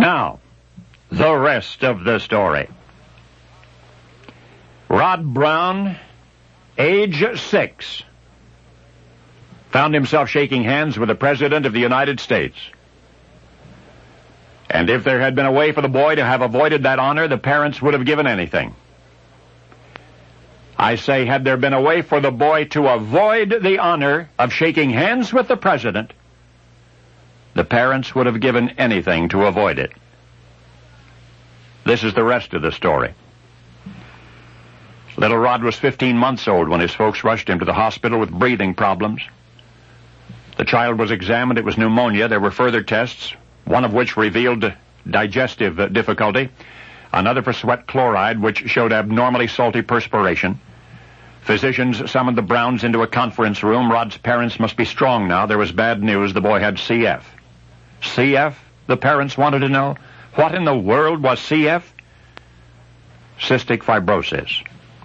Now, the rest of the story. Rod Brown, age 6, found himself shaking hands with the President of the United States. And if there had been a way for the boy to have avoided that honor, the parents would have given anything. I say, had there been a way for the boy to avoid the honor of shaking hands with the President, the parents would have given anything to avoid it. This is the rest of the story. Little Rod was 15 months old when his folks rushed him to the hospital with breathing problems. The child was examined. It was pneumonia. There were further tests, one of which revealed digestive difficulty, another for sweat chloride, which showed abnormally salty perspiration. Physicians summoned the Browns into a conference room. Rod's parents must be strong now. There was bad news. The boy had CF. CF? The parents wanted to know. What in the world was CF? Cystic fibrosis.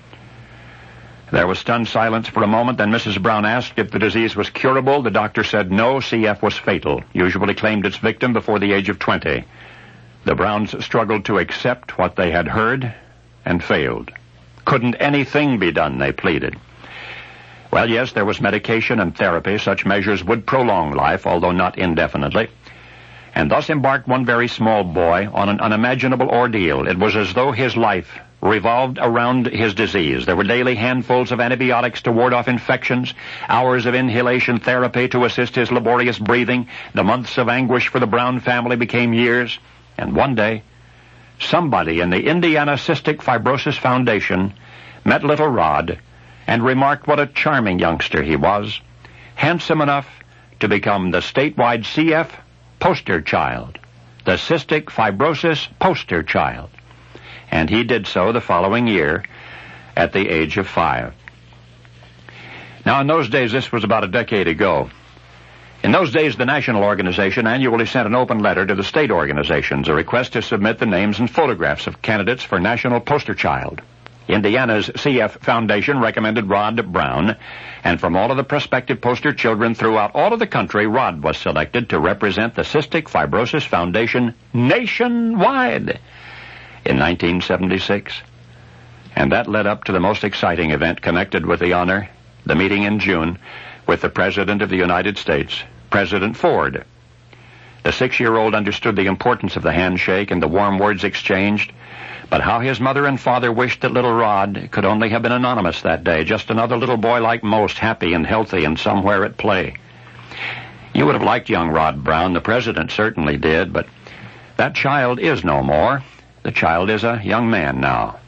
There was stunned silence for a moment. Then Mrs. Brown asked if the disease was curable. The doctor said no, CF was fatal. Usually claimed its victim before the age of 20. The Browns struggled to accept what they had heard and failed. Couldn't anything be done, they pleaded. Well, yes, there was medication and therapy. Such measures would prolong life, although not indefinitely. And thus embarked one very small boy on an unimaginable ordeal. It was as though his life revolved around his disease. There were daily handfuls of antibiotics to ward off infections, hours of inhalation therapy to assist his laborious breathing. The months of anguish for the Brown family became years. And one day, somebody in the Indiana Cystic Fibrosis Foundation met little Rod and remarked what a charming youngster he was, handsome enough to become the statewide CF poster child, the Cystic Fibrosis poster child. And he did so the following year at the age of 5. Now, in those days, this was about a decade ago. In those days, the national organization annually sent an open letter to the state organizations, a request to submit the names and photographs of candidates for national poster child. Indiana's CF Foundation recommended Rod Brown, and from all of the prospective poster children throughout all of the country, Rod was selected to represent the Cystic Fibrosis Foundation nationwide in 1976. And that led up to the most exciting event connected with the honor, the meeting in June with the President of the United States, President Ford. The 6-year-old understood the importance of the handshake and the warm words exchanged, but how his mother and father wished that little Rod could only have been anonymous that day, just another little boy like most, happy and healthy and somewhere at play. You would have liked young Rod Brown. The President certainly did, but that child is no more. The child is a young man now.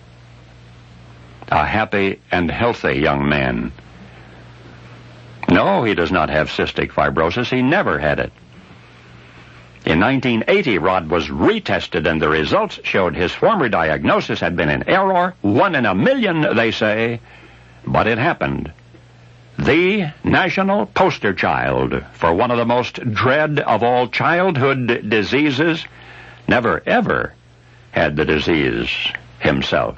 A happy and healthy young man. No, he does not have cystic fibrosis. He never had it. In 1980, Rod was retested, and the results showed his former diagnosis had been an error, 1 in a million, they say, but it happened. The national poster child for one of the most dread of all childhood diseases never, ever had the disease himself.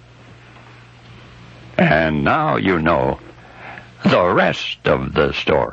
And now you know the rest of the story.